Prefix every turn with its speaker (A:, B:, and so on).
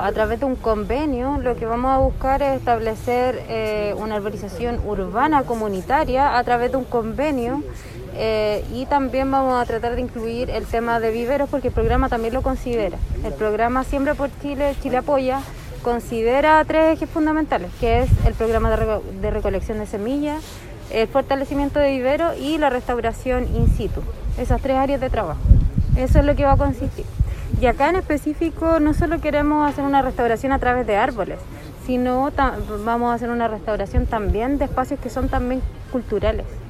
A: a través de un convenio lo que vamos a buscar es establecer una arborización urbana comunitaria a través de un convenio. Y también vamos a tratar de incluir el tema de viveros porque el programa también lo considera. El programa Siembra por Chile, Chile Apoya, considera 3 ejes fundamentales, que es el programa de recolección de semillas, el fortalecimiento de viveros y la restauración in situ. Esas 3 áreas de trabajo. Eso es lo que va a consistir. Y acá en específico no solo queremos hacer una restauración a través de árboles, sino vamos a hacer una restauración también de espacios que son también culturales.